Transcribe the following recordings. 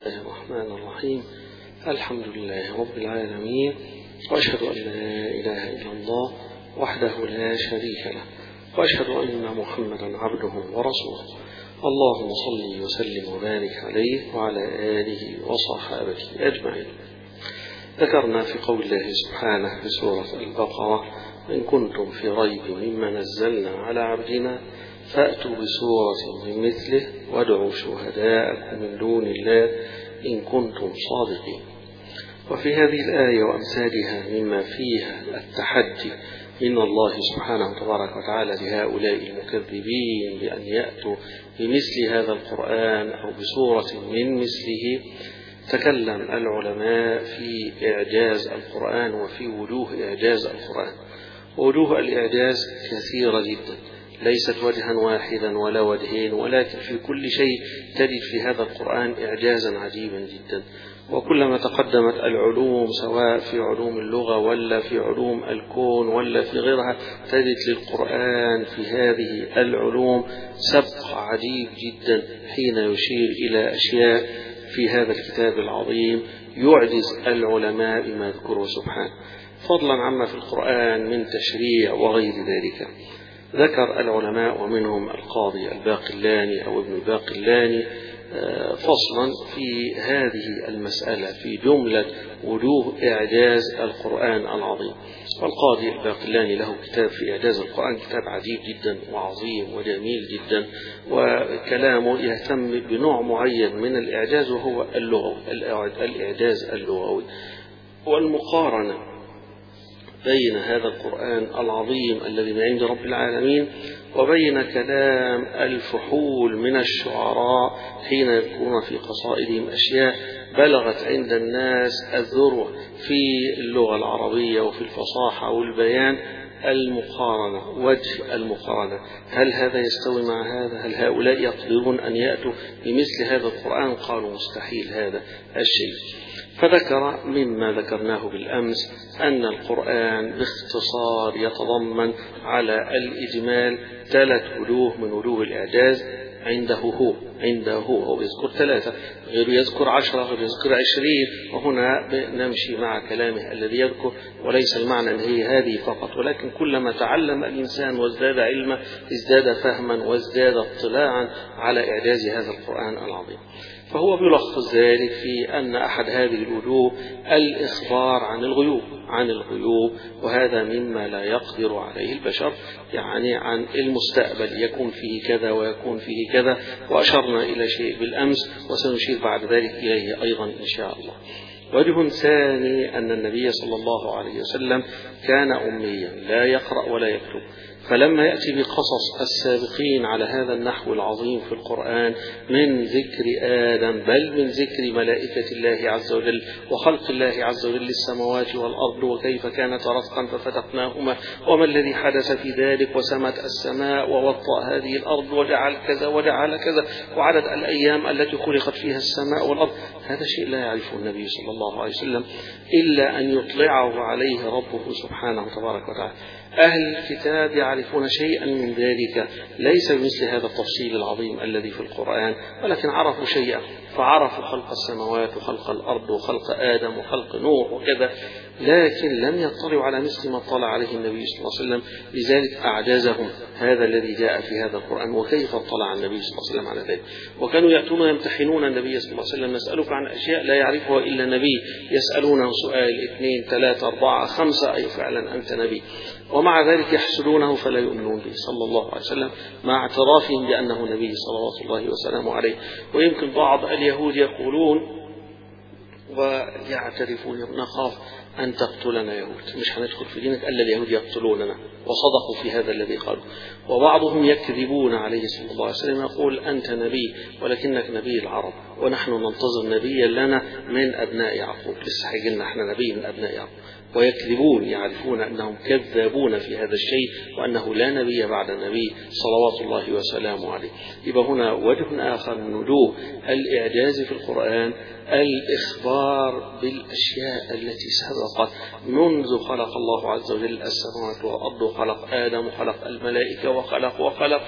الله الرحمن الرحيم. الحمد لله رب العالمين، وأشهد أن لا إله إلا الله وحده لا شريك له، وأشهد أن محمدا عبده ورسوله. اللهم صل وسلم وبارك عليه وعلى آله وصحابته أجمعين. ذكرنا في قول الله سبحانه في سورة البقرة: إن كنتم في ريب مما نزلنا على عبدنا فأتوا بسورة من مثله وادعوا شهداءكم من دون الله إن كنتم صادقين. وفي هذه الآية وأمثالها مما فيها التحدي من الله سبحانه تبارك وتعالى لهؤلاء المكذبين بأن يأتوا بمثل هذا القرآن أو بسورة من مثله. تكلم العلماء في إعجاز القرآن وفي وجوه إعجاز القرآن. ووجوه الإعجاز كثيرة جدا، ليست وجها واحدا ولا وجهين، ولكن في كل شيء تجد في هذا القرآن إعجازا عجيبا جدا. وكلما تقدمت العلوم سواء في علوم اللغة ولا في علوم الكون ولا في غيرها تجد للقرآن في هذه العلوم سبق عجيب جدا حين يشير إلى أشياء في هذا الكتاب العظيم يعجز العلماء بما ذكره سبحانه، فضلا عما في القرآن من تشريع وغير ذلك. ذكر العلماء ومنهم القاضي الباقلاني أو ابن الباقلاني فصلا في هذه المسألة في جملة وجوه إعجاز القرآن العظيم. والقاضي الباقلاني له كتاب في إعجاز القرآن، كتاب عجيب جدا وعظيم وجميل جدا، وكلامه يهتم بنوع معين من الإعجاز وهو اللغوي، الإعجاز اللغوي والمقارنة بين هذا القرآن العظيم الذي من عند رب العالمين وبين كلام الفحول من الشعراء حين يذكرون في قصائدهم أشياء بلغت عند الناس الذروة في اللغة العربية وفي الفصاحة والبيان. المقارنة، وجه المقارنة، هل هذا يستوي مع هذا؟ هل هؤلاء يقدرون أن يأتوا بمثل هذا القرآن؟ قالوا مستحيل هذا الشيء. فذكر مما ذكرناه بالأمس أن القرآن باختصار يتضمن على الإجمال 3 وجوه من وجوه الإعجاز عنده هو يذكر 3، غير يذكر 10، غير يذكر 20، وهنا نمشي مع كلامه الذي يذكر، وليس المعنى أن هي هذه فقط، ولكن كلما تعلم الإنسان وازداد علما ازداد فهما وازداد اطلاعا على إعجاز هذا القرآن العظيم. فهو بيلخص ذلك في أن أحد هذه الوجوه الإخبار عن الغيوب، وهذا مما لا يقدر عليه البشر، يعني عن المستقبل يكون فيه كذا ويكون فيه كذا، وأشرنا إلى شيء بالأمس وسنشير بعد ذلك إليه أيضا إن شاء الله. وجه ثاني أن النبي صلى الله عليه وسلم كان أميا لا يقرأ ولا يكتب، فلما يأتي بقصص السابقين على هذا النحو العظيم في القرآن من ذكر آدم، بل من ذكر ملائكة الله عز وجل وخلق الله عز وجل السماوات والأرض وكيف كانت رتقا ففتقناهما وما الذي حدث في ذلك وسمت السماء ووطأ هذه الأرض وجعل كذا وجعل كذا وعدد الأيام التي خلقت فيها السماء والأرض، هذا شيء لا يعرفه النبي صلى الله عليه وسلم إلا أن يطلعه عليه ربه سبحانه تبارك وتعالى. أهل الكتاب يعرفون شيئا من ذلك، ليس بمثل هذا التفصيل العظيم الذي في القرآن، ولكن عرفوا شيئا، فعرفوا خلق السماوات وخلق الأرض وخلق آدم وخلق نوح وكذا، لكن لم يطلعوا على مثل ما اطلع عليه النبي صلى الله عليه وسلم. لذلك أعجزهم هذا الذي جاء في هذا القرآن، وكيف اطلع النبي صلى الله عليه وسلم على ذلك. وكانوا يأتون يمتحنون النبي صلى الله عليه وسلم: نسألك عن أشياء لا يعرفها إلا النبي، يسألونه سؤال 2 3 4 5 أي فعلا أنت نبي، ومع ذلك يحسدونه فلا يؤمنون به صلى الله عليه وسلم مع اعترافهم بأنه نبي صلوات الله وسلامه عليه. ويمكن بعض اليهود يقولون ويعترفون: نخاف أن تقتلنا يهود، مش هندخل في دينك إلا اليهود يقتلوننا، وصدقوا في هذا الذي قالوا. وبعضهم يكذبون عليه صلى الله عليه وسلم يقول: أنت نبي ولكنك نبي العرب، ونحن ننتظر نبيا لنا من أبناء يعقوب، لسه هيجيلنا احنا نبي من أبناء يعقوب. ويكذبون، يعرفون أنهم كذابون في هذا الشيء وأنه لا نبي بعد النبي صلوات الله وسلامه عليه. يبقى هنا وجه آخر من وجوه الإعجاز في القرآن الإخبار بالأشياء التي سبقت منذ خلق الله عز وجل السماوات والأرض وخلق آدم وخلق الملائكة وخلق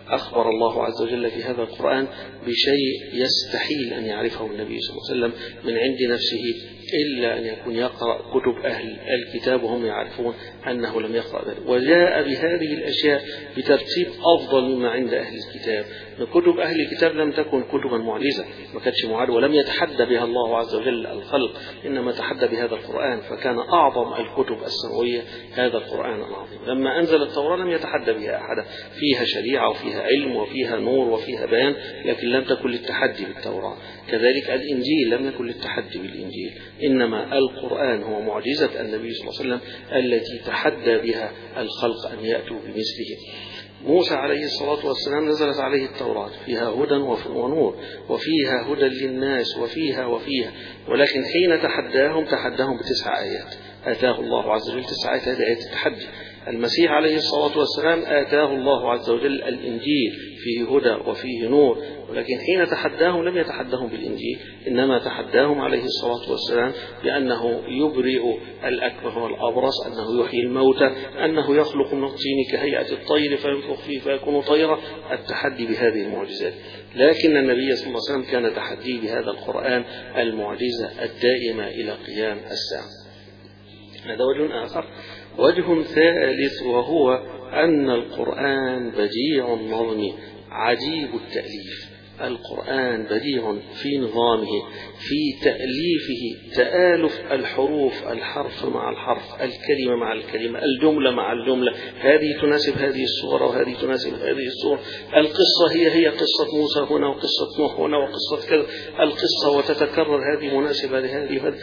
أخبر الله عز وجل في هذا القرآن بشيء يستحيل أن يعرفه النبي صلى الله عليه وسلم من عند نفسه إلا أن يكون يقرأ كتب أهل الكتاب وهم يعرفون أنه لم يقرأ ذلك، وجاء بهذه الأشياء بترتيب أفضل مما عند أهل الكتاب. كتب أهل الكتاب لم تكن كتبا معجزة، ما كانتش معجزة، ولم يتحدى بها الله عز وجل الخلق، إنما تحدى بهذا القرآن، فكان أعظم الكتب السماوية هذا القرآن العظيم. لما أنزل التوراة لم يتحدى بها أحد، فيها شريعة وفيها علم وفيها نور وفيها بيان، لكن لم تكن للتحدي بالتوراة. كذلك الإنجيل لم يكن للتحدي بالإنجيل، إنما القرآن هو معجزة النبي صلى الله عليه وسلم التي تحدى بها الخلق أن يأتوا بمثله. موسى عليه الصلاة والسلام نزلت عليه التوراة فيها هدى ونور، وفيها هدى للناس وفيها، ولكن حين تحداهم ب9 آيات، آتاه الله عز وجل 9 آيات، هذه آيات التحدي. المسيح عليه الصلاة والسلام آتاه الله عز وجل الإنجيل فيه هدى وفيه نور، ولكن حين تحداهم لم يتحداهم بالإنجيل، إنما تحداهم عليه الصلاة والسلام بأنه يبرئ الأكمه والأبرص، أنه يحيي الموتى، أنه يخلق من الطين كهيئة الطير فينفخ فيه فيكون طيرا، التحدي بهذه المعجزات. لكن النبي صلى الله عليه وسلم كان تحديه بهذا القرآن المعجزة الدائمة إلى قيام الساعة. هذا وجه آخر. وجه ثالث وهو أن القرآن بديع النظم عجيب التأليف. القرآن بديع في نظامه، في تأليفه، تآلف الحروف، الحرف مع الحرف، الكلمة مع الكلمة، الجملة مع الجملة، هذه تناسب هذه الصورة وهذه تناسب هذه الصورة، القصة هي قصة موسى هنا وقصة نوح هنا وقصة كذا، القصة وتتكرر هذه مناسبة لهذه.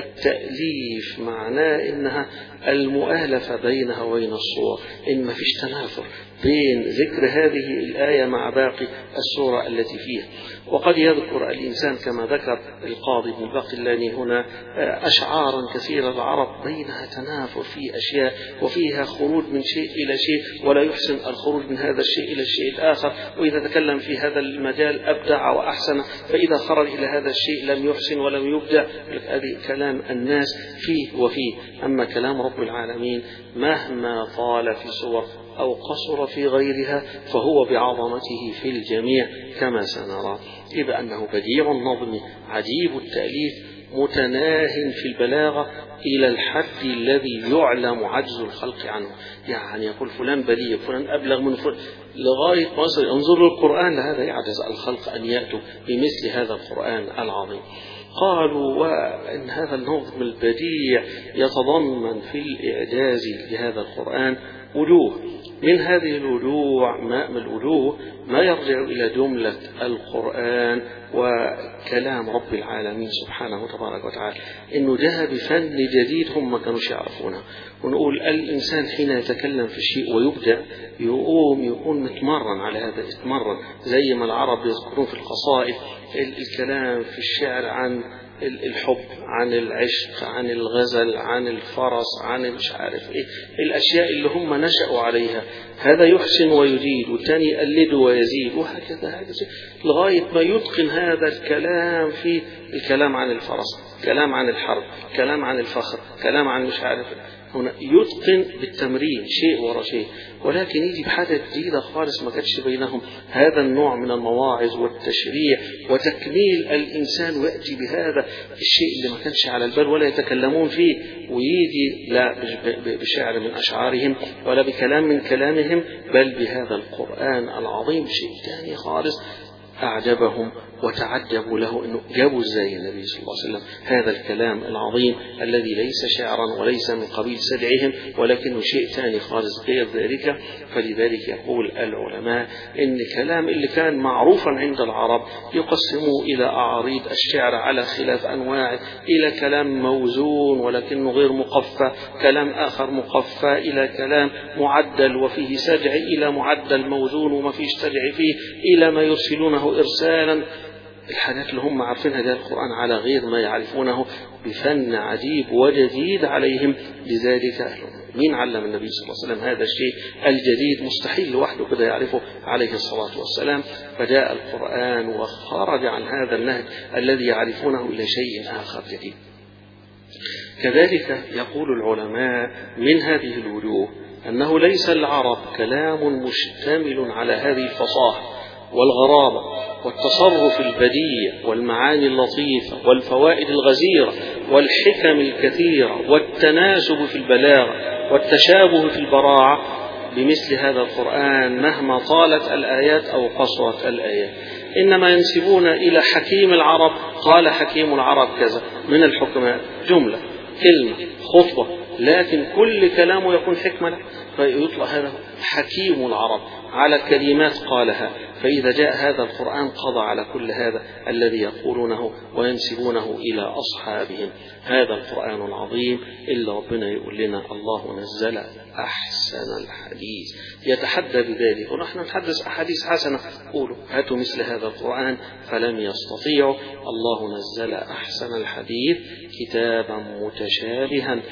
التأليف معناه إنها المؤالفة بينها وبين الصور، إن ما فيش تنافر بين ذكر هذه الآية مع باقي السورة التي فيها. وقد يذكر الإنسان كما ذكر القاضي ابن الباقلاني هنا أشعارا كثيرة العرب بينها تنافر في أشياء وفيها خروج من شيء إلى شيء، ولا يحسن الخروج من هذا الشيء إلى الشيء الآخر، وإذا تكلم في هذا المجال أبدع وأحسن، فإذا خرج إلى هذا الشيء لم يحسن ولم يبدع. هذه كلام الناس فيه وفيه. أما كلام رب العالمين مهما طال في سور أو قصر في غيرها فهو بعظمته في الجميع كما سنرى. إذا أنه بديع النظم عجيب التأليف متناه في البلاغة إلى الحد الذي يعلم عجز الخلق عنه. يعني يقول فلان بليغ، فلان أبلغ من فلان، لغاية ما انظروا القرآن، لهذا يعجز الخلق أن يأتوا بمثل هذا القرآن العظيم. قالوا وإن هذا النظم البديع يتضمن في الإعجاز لهذا القرآن وجوه، من هذه الوجوه ما يرجع إلى جملة القرآن وكلام رب العالمين سبحانه وتبارك وتعالى، إنه جاء بفن جديد هم ما كانوش يعرفونه. ونقول الإنسان حين يتكلم في شيء ويبدع يكون متمرن على هذا، يتمرن زي ما العرب يذكرون في القصائد الكلام في الشعر عن الحب، عن العشق، عن الغزل، عن الفرس، عن مش عارف ايه، الاشياء اللي هم نشأوا عليها، هذا يحسن ويزيد والثاني يقلد ويزيد، وهكذا لغاية ما يتقن هذا الكلام في الكلام عن الفرس، كلام عن الحرب، كلام عن الفخر، كلام عن مش عارف، هنا يتقن بالتمرين شيء ورا شيء. ولكن يجي بحاجة جديدة خالص ما كانش بينهم هذا النوع من المواعظ والتشريع وتكميل الإنسان، ويأتي بهذا الشيء اللي ما كانش على البال ولا يتكلمون فيه، ويجي لا بشعر من أشعارهم ولا بكلام من كلامهم، بل بهذا القرآن العظيم شيء ثاني خالص. أعجبهم وتعجبوا له إنه جابوا إزاي النبي صلى الله عليه وسلم هذا الكلام العظيم الذي ليس شعرا وليس من قبيل سدعهم، ولكنه شيء ثاني خالص غير ذلك. فلذلك يقول العلماء إن الكلام اللي كان معروفا عند العرب يقسموه إلى أعاريض الشعر على خلاف أنواعه، إلى كلام موزون ولكنه غير مقفى، كلام آخر مقفى، إلى كلام معدل وفيه سجع، إلى معدل موزون وما فيش سجع فيه، إلى ما يرسلونه إرسالا. الحاجات اللي هم عارفينها ده القرآن على غير ما يعرفونه بفن عجيب وجديد عليهم. لذلك مين علم النبي صلى الله عليه وسلم هذا الشيء الجديد؟ مستحيل لوحده كده يعرفه عليه الصلاة والسلام. فجاء القرآن وخرج عن هذا النهج الذي يعرفونه إلى شيء آخر جديد. كذلك يقول العلماء من هذه الوجوه أنه ليس العرب كلام مشتمل على هذه الفصاحة والغرابة والتصرف البديع والمعاني اللطيفة والفوائد الغزيرة والحكم الكثيرة والتناسب في البلاغة والتشابه في البراعة بمثل هذا القرآن مهما طالت الآيات أو قصرت الآيات. إنما ينسبون إلى حكيم العرب، قال حكيم العرب كذا من الحكماء، جملة كلمة خطبة، لكن كل كلامه يكون حكمة، فيطلق هذا حكيم العرب على كلمات قالها. فإذا جاء هذا القرآن قضى على كل هذا الذي يقولونه وينسبونه إلى أصحابهم. هذا القرآن العظيم إلا ربنا يقول لنا الله نزل أحسن الحديث، يتحدى بذلك. ونحن نتحدث أحاديث حسنة، قولوا هاتوا مثل هذا القرآن فلم يستطيعوا. الله نزل أحسن الحديث كتابا متشابها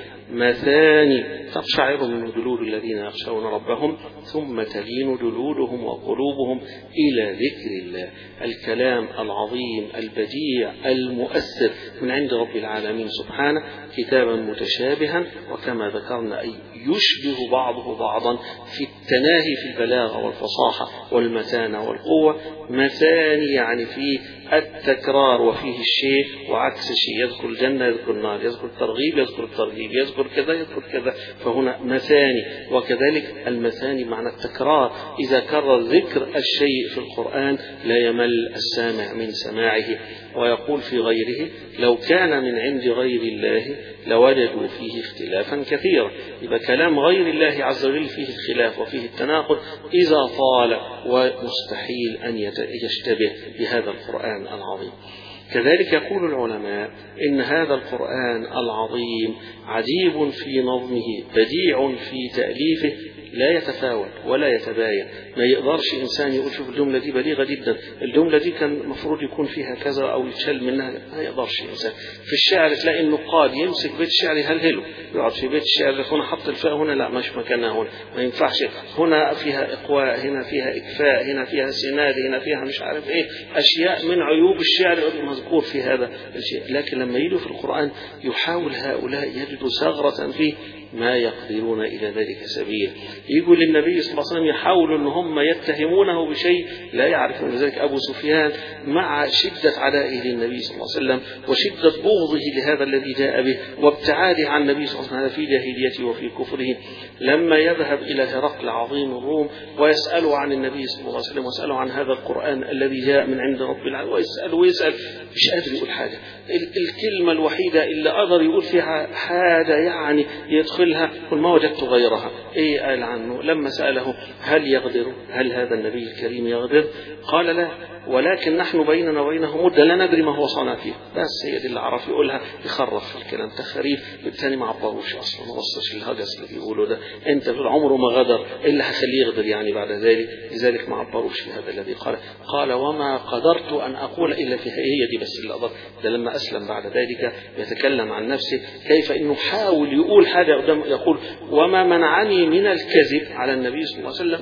مثاني تقشعر منه جلود الذين يخشون ربهم ثم تلين جلودهم وقلوبهم إلى ذكر الله. الكلام العظيم البديع المؤثر من عند رب العالمين سبحانه، كتابا متشابها، وكما ذكرنا أي يشبه بعضه بعضا في التناهي في البلاغة والفصاحة والمتانة والقوة. مثاني يعني فيه التكرار وفيه الشيء وعكس الشيء، يذكر الجنة يذكر النار، يذكر الترغيب يذكر الترغيب، يذكر كذا يذكر كذا، فهنا مثاني. وكذلك المثاني معنى التكرار، إذا كرر ذكر الشيء في القرآن لا يمل السامع من سماعه. ويقول في غيره لو كان من عند غير الله لوجدوا فيه اختلافا كثيرا. يبقى كلام غير الله عز وجل فيه الخلاف وفيه التناقض إذا طال، ومستحيل أن يشتبه بهذا القرآن العظيم. كذلك يقول العلماء إن هذا القرآن العظيم عجيب في نظمه، بديع في تأليفه، لا يتفاوت ولا يتباين. ما يقدرش إنسان يقول شوف الجملة دي بليغة جدا، الجملة دي كان المفروض يكون فيها كذا أو يتشل منها، ما يقدرش إنسان. في الشعر تلاقي النقاد يمسك بيت الشعر يهلهله، يقعد في بيت الشعر هنا حط الفاء هنا لا مش مكانها هنا، ما ينفعش، هنا فيها إقواء، هنا فيها إكفاء، هنا فيها سناد، هنا فيها مش عارف إيه، أشياء من عيوب الشعر مذكور في هذا الشيء. لكن لما يجوا في القرآن يحاول هؤلاء يجدوا ثغرة فيه ما يقدرون إلى ذلك سبيل. يقول للنبي صلى الله عليه وسلم يحاولوا أن هم يتهمونه بشيء لا يعرفون. لذلك أبو سفيان مع شدة عدائه للنبي صلى الله عليه وسلم وشدة بغضه لهذا الذي جاء به وابتعاده عن النبي صلى الله عليه وسلم في جاهليته وفي كفره، لما يذهب إلى هرقل عظيم الروم ويسأله عن النبي صلى الله عليه وسلم ويسأله عن هذا القرآن الذي جاء من عند رب العالمين، ويسأل مش قادر يقول حاجة. الكلمة الوحيدة اللي قدر يقول فيها حاجة يعني يدخلها قل ما وجدت غيرها. ايه قال عنه لما سأله هل يغدر، هل هذا النبي الكريم يغدر؟ قال لا، ولكن نحن بيننا وبينه مدة لا ندري ما هو صنع فيه. بس هي دي اللي عرف يقولها، يخرف في الكلام تخريف، بالتالي ما عبروش اصلا، ما وصلش الهجس اللي بيقولوا ده، انت في عمره ما غدر، اللي هخليه يغدر يعني بعد ذلك، لذلك ما عبروش في هذا الذي قال وما قدرت ان اقول الا في هي دي بس اللي قدر. ده لما اسلم بعد ذلك يتكلم عن نفسه كيف انه حاول يقول حاجه قدام، يقول وما منعني من الكذب على النبي صلى الله عليه وسلم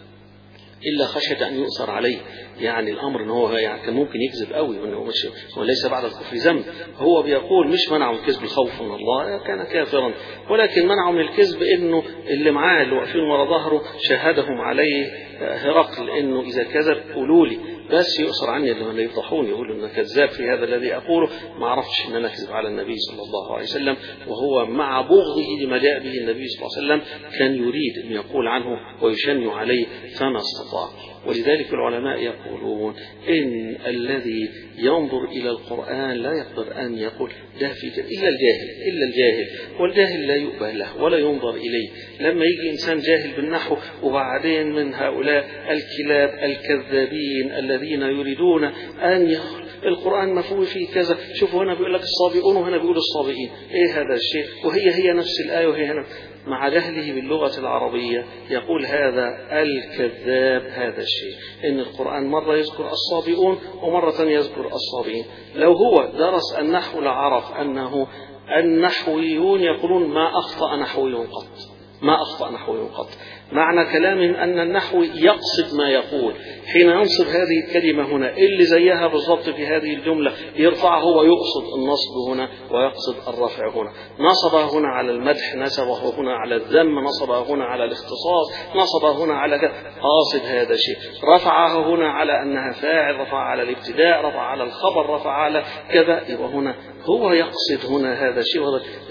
إلا خشية أن يؤثر عليه. يعني الأمر أنه هو يعني كان ممكن يكذب قوي، وأنه مش وليس بعد الكفر ذنب. هو بيقول مش منعه من الكذب الخوف من الله، كان كافرا، ولكن منعه من الكذب أنه اللي معاه اللي واقفين ورا ظهره شاهدهم عليه هرقل أنه إذا كذب قولوا لي بس يؤثر عني اللي يفضحون، يقولوا أنه كذاب في هذا الذي أقوله، ما عرفش أن أنا أكذب على النبي صلى الله عليه وسلم. وهو مع بغضه لما جاء به النبي صلى الله عليه وسلم كان يريد أن يقول عنه ويشن عليه فما استطاع. ولذلك العلماء يقولون إن الذي ينظر إلى القرآن لا يقدر أن يقول ده في إلا الجاهل، والجاهل لا يؤبه له ولا ينظر إليه. لما يجي إنسان جاهل بالنحو وبعدين من هؤلاء الكلاب الكذابين الذين يريدون أن القرآن مفهوم فيه كذا، شوفوا هنا بيقول لك الصابئون وهنا بيقول الصابئين، إيه هذا الشيء؟ وهي نفس الآية وهي نفس، مع جهله باللغة العربية يقول هذا الكذاب هذا الشيء، إن القرآن مرة يذكر الصابئون ومرة يذكر الصابئين. لو هو درس النحو لعرف أنه النحويون يقولون ما أخطأ نحوي قط، ما أخطأ نحوي قط، معنى كلامهم أن النحو يقصد ما يقول حين ينصب هذه الكلمة هنا، اللي زيها بالضبط في هذه الجملة يرفعه ويقصد النصب هنا ويقصد الرفع هنا. نصبه هنا على المدح، نصبه هنا على الذم، نصبه هنا على الاختصاص، نصبه هنا على قاصد هذا الشيء. رفعه هنا على أنها فاعل، رفع على الابتداء، رفع على الخبر، رفع على كذا. يبقى هنا هو يقصد هنا هذا الشيء.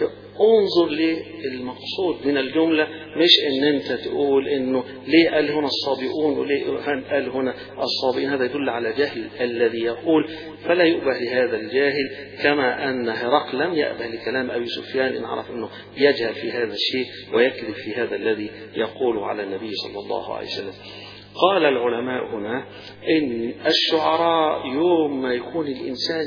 انظر للمقصود من الجملة، مش ان انت تقول انه ليه قال هنا الصابئون وليه قال هنا الصابئين. هذا يدل على جهل الذي يقول، فلا يؤبه لهذا الجاهل، كما ان هرقل لم يأبه لكلام ابي سفيان ان عرف انه يجهل في هذا الشيء ويكذب في هذا الذي يقول على النبي صلى الله عليه وسلم. قال العلماء هنا إن الشعراء يوم ما يكون الإنسان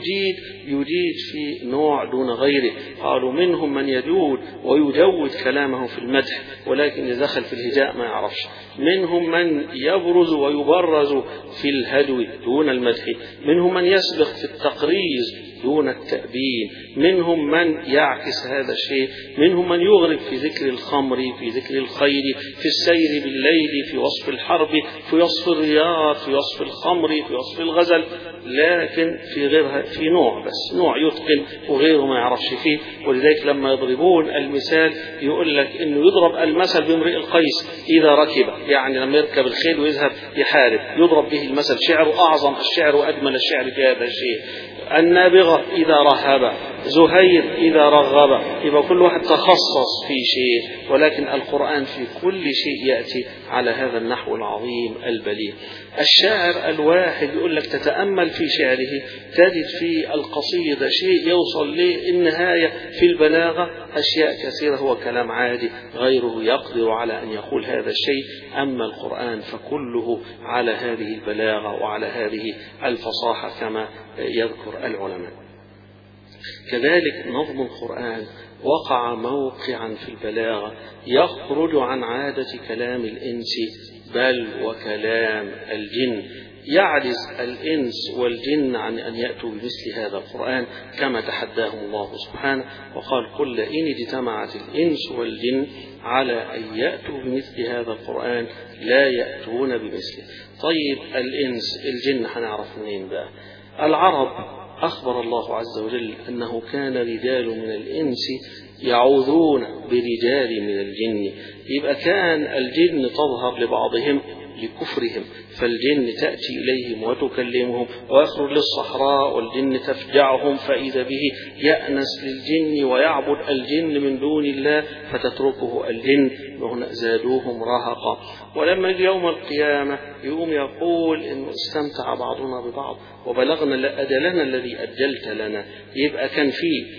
يجيد في نوع دون غيره. قالوا منهم من يجود ويجود كلامه في المدح، ولكن إذا دخل في الهجاء ما يعرفش. منهم من يبرز ويبرز في الهدو دون المدح. منهم من يسبق في التقريز دون التأبين. منهم من يعكس هذا الشيء. منهم من يغرب في ذكر الخمر، في ذكر الخير، في السير بالليل، في وصف الحرب، في وصف الرياض، في وصف الخمر، في وصف الغزل، لكن في غيرها في نوع بس، نوع يتقن وغيره ما يعرفش فيه. ولذلك لما يضربون المثال يقول لك انه يضرب المثل بامرئ القيس اذا ركب، يعني لما يركب الخيل ويذهب يحارب يضرب به المثل. شعر اعظم الشعر واجمل الشعر في هذا الشيء. النابغة إذا رهب، زهير إذا رغب. يبقى كل واحد تخصص في شيء، ولكن القرآن في كل شيء يأتي على هذا النحو العظيم البليغ. الشاعر الواحد يقول لك تتأمل في شعره تجد في القصيدة شيء يوصل للنهاية في البلاغة، أشياء كثيرة هو كلام عادي غيره يقدر على أن يقول هذا الشيء. أما القرآن فكله على هذه البلاغة وعلى هذه الفصاحة كما يذكر العلماء. كذلك نظم القرآن وقع موقعا في البلاغة يخرج عن عادة كلام الإنس بل وكلام الجن. يعجز الإنس والجن عن أن يأتوا بمثل هذا القرآن كما تحداهم الله سبحانه وقال قل إن اجتمعت الإنس والجن على أن يأتوا بمثل هذا القرآن لا يأتون بمثله. طيب الإنس الجن هنعرف منين بقى؟ العرب أخبر الله عز وجل أنه كان رجال من الإنس يعوذون برجال من الجن. يبقى كان الجن تظهر لبعضهم لكفرهم، فالجن تأتي إليهم وتكلمهم، ويخرج للصحراء والجن تفجعهم فإذا به يأنس للجن ويعبد الجن من دون الله فتتركه الجن وهنا زادوهم رهقا. ولما يجي يوم القيامة يقوم يقول إنه استمتع بعضنا ببعض وبلغنا أجلنا الذي أجلت لنا. يبقى كان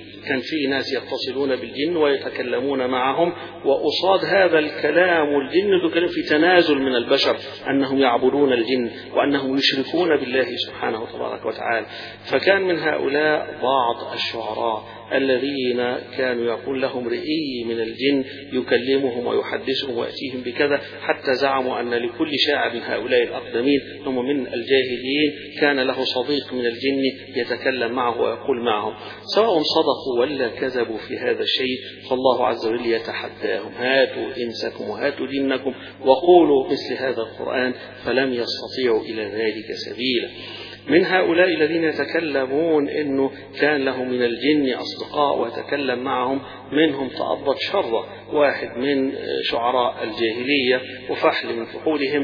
في ناس يتصلون بالجن ويتكلمون معهم، وأصاد هذا الكلام والجن تكلم في تنازل من البشر أنهم يعبدون الجن وأنهم يشركون بالله سبحانه تبارك وتعالى. فكان من هؤلاء بعض الشعراء الذين كانوا يقول لهم رئي من الجن يكلمهم ويحدثهم ويأتيهم بكذا، حتى زعموا أن لكل شاعر من هؤلاء الأقدمين هم من الجاهليين كان له صديق من الجن يتكلم معه ويقول معهم. سواء صدقوا ولا كذبوا في هذا الشيء فالله عز وجل يتحداهم هاتوا إنسكم وهاتوا جنكم وقولوا مثل هذا القرآن، فلم يستطيعوا إلى ذلك سبيلا. من هؤلاء الذين يتكلمون إنه كان له من الجن أصدقاء وتكلم معهم، منهم تأبط شره واحد من شعراء الجاهلية وفحل من فحولهم،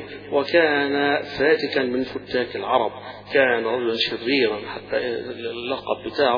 وكان فاتكا من فتاك العرب، كان رجلا شريرا حتى اللقب بتاعه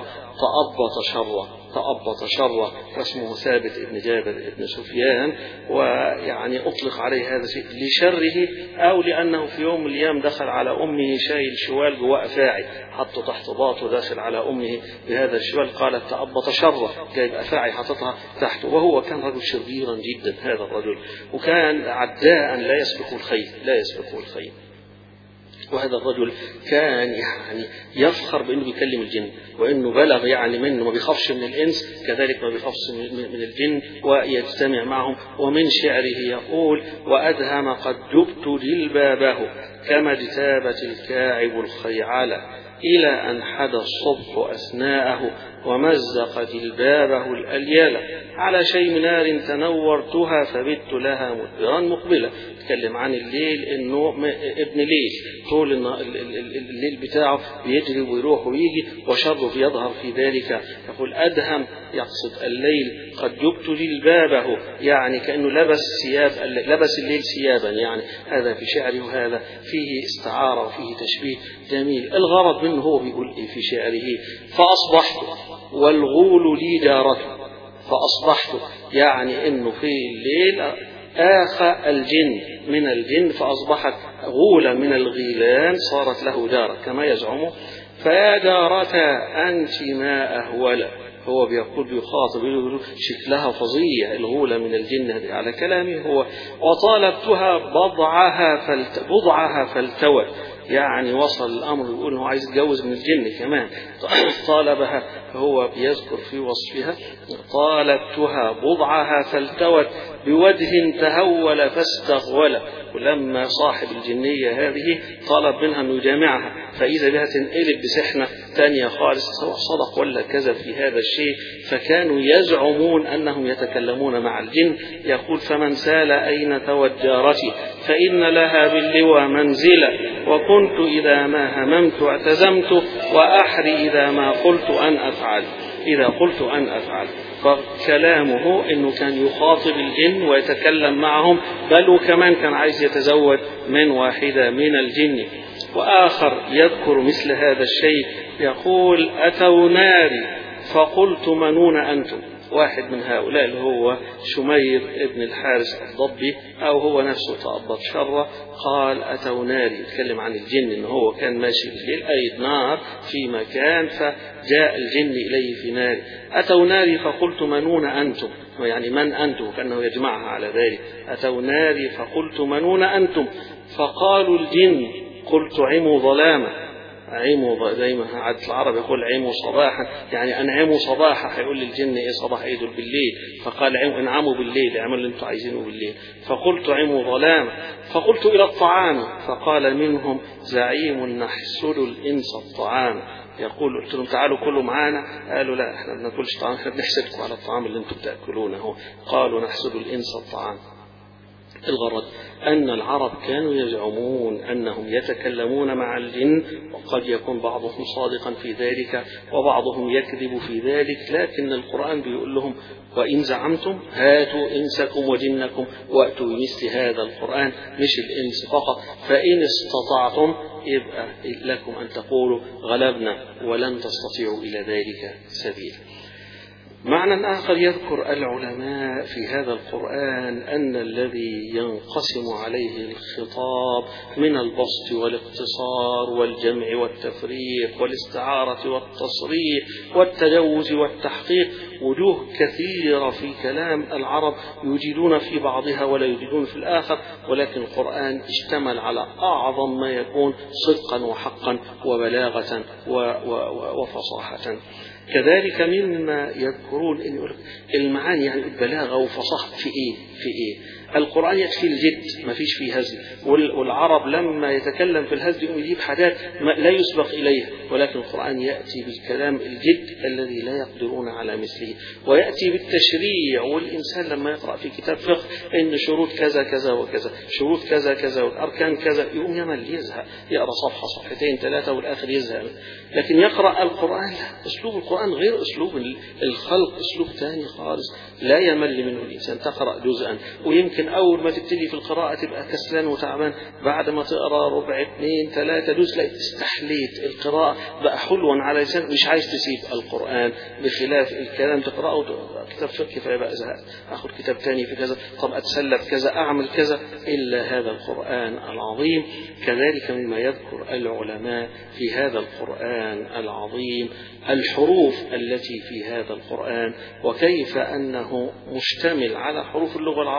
تأبط شره، واسمه ثابت ابن جابر ابن سفيان. ويعني أطلق عليه هذا الشيء لشره أو لأنه في يوم من الأيام دخل على أمه شايل شوال جواء أفاعي حطه تحت باطه داخل على أمه بهذا الشوال، قالت تأبط شره، جايب أفاعي حطتها تحته. وهو كان رجل شريرا جدا هذا الرجل، وكان عداء لا يسبق الخير. وهذا الرجل كان يعني يفخر بأنه بيكلم الجن، وأنه بلغ يعني منه ما بيخافش من الإنس كذلك ما بيخافش من الجن ويجتمع معهم. ومن شعره يقول وأدهم قد جبت جلبابه كما اجتابت الكاعب الخيعلة إلى أن حدا الصبح أثناءه ومزق جلبابه الأليلة على شيء نار تنورتها فبت لها مدبرا مقبلة. تكلم عن الليل إنه ابن ليل طول الليل بتاعه بيجري ويروح ويجي وشره يظهر في ذلك. يقول أدهم يقصد الليل قد جبت جلبابه، يعني كأنه لبس الليل ثيابا، يعني هذا في شعره وهذا فيه استعارة وفيه تشبيه جميل. الغرض منه هو بيقول في شعره فأصبحت والغول لي جارته. فأصبحت يعني إنه في الليل آخى الجن من الجن فأصبحت غولا من الغيلان صارت له جارة كما يزعمه. فيا جارتا أنت ما أهول، هو بيخاطب يقول شكلها فظيع الغولة من الجن هذه على كلامه هو. وطالبتها بضعها فالتوت، يعني وصل الأمر يقول أنه عايز يتجوز من الجن كمان. طالبها هو بيذكر في وصفها طالبتها بضعها فالتوت بوجه تهول فاستغول. ولما صاحب الجنية هذه طلب منها أن يجامعها فإذا بها تنقلب بسحنة ثانية خالص، سواء صدق ولا كذب في هذا الشيء. فكانوا يزعمون أنهم يتكلمون مع الجن. يقول فمن سال أين توجارتي فإن لها باللوى منزلة، وكنت إذا ما هممت اعتزمت وأحري إذا ما قلت أن أفعل. فكلامه أنه كان يخاطب الجن ويتكلم معهم، بل وكمان كان عايز يتزوج من واحدة من الجن. وآخر يذكر مثل هذا الشيء يقول أتوا ناري فقلت منون أنتم. واحد من هؤلاء اللي هو شمير ابن الحارث الضبي أو هو نفسه تأبط شره قال أتوا ناري، يتكلم عن الجن إن هو كان ماشي بالليل أي نار في مكان فجاء الجن إليه في نار. أتوا ناري فقلت منون أنتم، يعني من أنتم كأنه يجمعها على ذلك. أتوا ناري فقلت منون أنتم فقالوا الجن قلت عموا ظلاما. عموا زي ما عاد العرب يقول عموا صباحا، يعني أنعموا صباحا. هيقول للجن إيه صباح إيه دول بالليل، فقال انعموا بالليل اعملوا اللي انتم عايزينه بالليل. فقلت عموا ظلاما فقلت إلى الطعام فقال منهم زعيم نحسد الإنس الطعام. يقول قلت لهم تعالوا كلوا معانا، قالوا لا احنا ما بناكلش طعام، احنا بنحسدكم على الطعام اللي انتم بتاكلونه. قالوا نحسد الإنس الطعام. الغرض أن العرب كانوا يزعمون أنهم يتكلمون مع الجن، وقد يكون بعضهم صادقا في ذلك وبعضهم يكذب في ذلك، لكن القرآن بيقول لهم وإن زعمتم هاتوا إنسكم وجنكم وأتوا بمثل هذا القرآن، مش الإنس فقط. فإن استطعتم يبقى لكم أن تقولوا غلبنا ولن تستطيعوا إلى ذلك سبيل. معنى آخر يذكر العلماء في هذا القرآن أن الذي ينقسم عليه الخطاب من البسط والاقتصار والجمع والتفريق والاستعارة والتصريح والتجوز والتحقيق وجوه كثيرة في كلام العرب يجيدون في بعضها ولا يجيدون في الآخر، ولكن القرآن اشتمل على أعظم ما يكون صدقا وحقا وبلاغة وفصاحة. كذلك مما يذكرون إن المعاني يعني البلاغة وفصاحة في إيه القرآن يكفي الجد ما فيش فيه هزل، والعرب لما يتكلم في الهزل يجيب حاجات لا يسبق إليها، ولكن القرآن يأتي بالكلام الجد الذي لا يقدرون على مثله، ويأتي بالتشريع. والإنسان لما يقرأ في كتاب فقه إن شروط كذا كذا وكذا، شروط كذا كذا والأركان كذا، يقوم يمل يزهق، يقرأ صفحة صفحتين ثلاثة والآخر يزهق. لكن يقرأ القرآن لا، أسلوب القرآن غير أسلوب الخلق، أسلوب ثاني خالص لا يمل منه الإنسان. تقرأ جزءا ويمكن أول ما تبتدي في القراءة تبقى كسلان وتعبان، بعد ما تقرأ ربع اثنين ثلاثة جزء لا استحليت القراءة بقى حلوا على لسان، مش عايز تسيب القرآن. بخلاف الكلام تقرأه كتاب فقه فيبقى زهق، أخذ كتاب ثاني في كذا، طب أتسلى بكذا، أعمل كذا، إلا هذا القرآن العظيم. كذلك مما يذكر العلماء في هذا القرآن العظيم الحروف التي في هذا القرآن، وكيف أنه مشتمل على حروف اللغة العربية، مش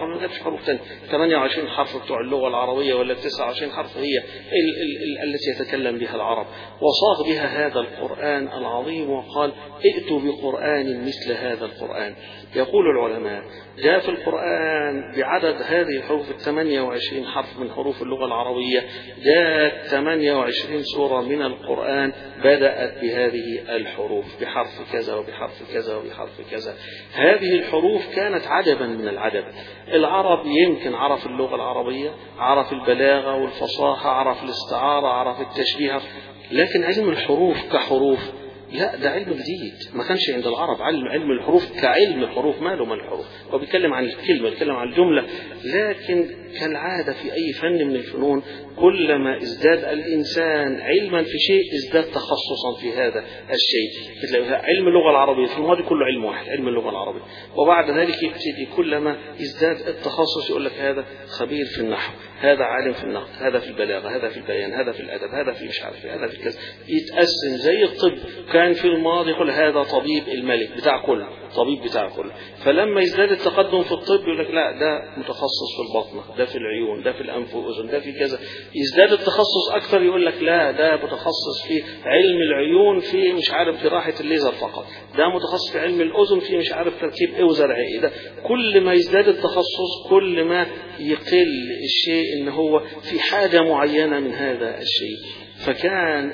حروف ثانية. 28 حرف بتوع اللغة العربية ولا 29 حرف هي التي يتكلم بها العرب، وصاغ بها هذا القرآن العظيم وقال ائتوا بقرآن مثل هذا القرآن. يقول العلماء جاء في القرآن بعدد هذه الحروف 28 حرف من حروف اللغة العربية، جاءت 28 سورة من القرآن بدأت بهذه الحروف بحرف كذا وبحرف كذا وبحرف كذا. هذه الحروف كانت عجبا من العجب. العرب يمكن عرف اللغة العربية، عرف البلاغة والفصاحة، عرف الاستعارة، عرف التشبيه، لكن علم الحروف كحروف لا، ده علم جديد ما كانش عند العرب. علم الحروف كعلم حروف، ماله من الحروف، هو بيتكلم عن الكلمة، بيتكلم عن الجملة. لكن كالعادة في أي فن من الفنون كلما ازداد الإنسان علما في شيء ازداد تخصصا في هذا الشيء. علم اللغة العربية في الماضي كله علم واحد، علم اللغة العربية، وبعد ذلك يبتدي كلما ازداد التخصص يقول لك هذا خبير في النحو، هذا عالم في النقد، هذا في البلاغة، هذا في البيان، هذا في الأدب، هذا في مش عارف، هذا في كذا. يتقسم زي الطب، كان في الماضي يقول هذا طبيب الملك بتاع كله، طبيب بتاع كله. فلما يزداد التقدم في الطب يقول لك لا، ده متخصص في البطنة، ده في العيون، ده في الأنف والأذن، ده في كذا. يزداد التخصص أكثر يقول لك لا، ده متخصص في علم العيون، في مش عارف جراحة الليزر فقط، ده متخصص في علم الأذن، في مش عارف تركيب إيه وزرع إيه. ده كل ما يزداد التخصص كل ما يقل الشيء إن هو في حاجة معينة من هذا الشيء. فكان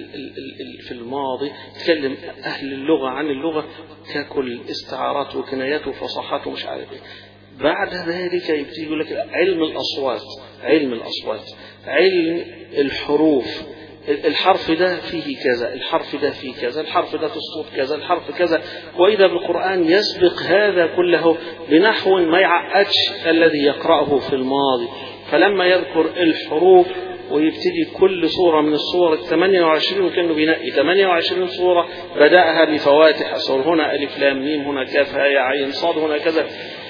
في الماضي تكلم أهل اللغة عن اللغة ككل استعارات وكنايات وفصاحات ومش عارف إيه. بعد ذلك يبتدي يقول لك علم الأصوات، علم الأصوات، علم الحروف، الحرف ده فيه كذا، الحرف ده فيه كذا، الحرف ده في الصوت كذا، الحرف كذا. وإذا بالقرآن يسبق هذا كله بنحو ما يعقدش الذي يقرأه في الماضي. فلما يذكر الحروف ويبتدي كل صورة من الصور 28 وكأنه بينقي 28 صورة بدأها بفواتح الصور، هنا ألف لام ميم، هنا كاف هاء عين صاد، هنا كذا.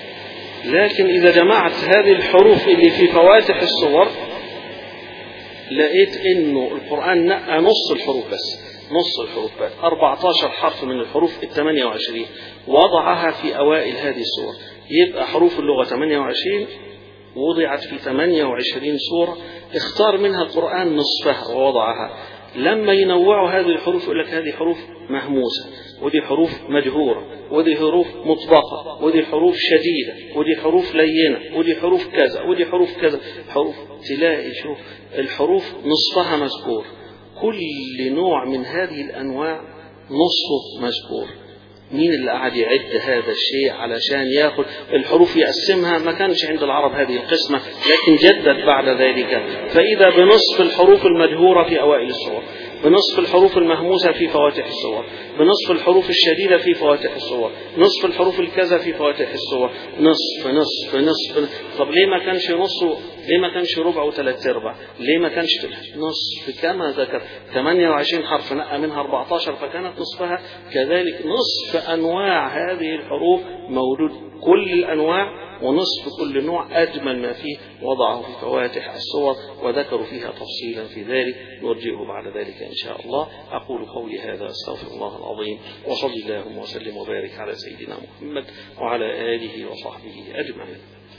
لكن إذا جمعت هذه الحروف اللي في فواتح الصور لقيت إنه القرآن نقى نص الحروف بس، نص الحروف بس، 14 حرف من الحروف 28 وضعها في أوائل هذه الصور. يبقى حروف اللغة 28 وضعت في 28 سورة، اختار منها القرآن نصفها ووضعها. لما ينوعوا هذه الحروف يقول لك هذه حروف مهموسة، ودي حروف مجهورة، ودي حروف مطبقة، ودي حروف شديدة، ودي حروف لينة، ودي حروف كذا، ودي حروف كذا. حروف تلاقي شوف الحروف نصفها مذكور، كل نوع من هذه الأنواع نصفه مذكور. مين اللي قاعد يعد هذا الشيء علشان ياخد الحروف يقسمها؟ ما كانش عند العرب هذه القسمة، لكن جدد بعد ذلك. فإذا بنصف الحروف المجهورة في أوائل الصور، بنصف الحروف المهموسة في فواتح الصور، بنصف الحروف الشديدة في فواتح الصور، نصف الحروف الكذا في فواتح الصور، نصف نصف نصف. طب ليه ما كانش نصه؟ ليه ما كانش ربع وثلاث ارباع؟ ليه ما كانش نصف كما ذكر 28 حرف نقى منها 14 فكانت نصفها؟ كذلك نصف أنواع هذه الحروف موجود، كل الأنواع ونصف كل نوع أجمل ما فيه وضعه في فواتح الصور وذكروا فيها تفصيلا في ذلك، نرجئه بعد ذلك إن شاء الله. أقول قولي هذا أستغفر الله العظيم، وصلي اللهم وسلم وبارك على سيدنا محمد وعلى آله وصحبه أجمعين.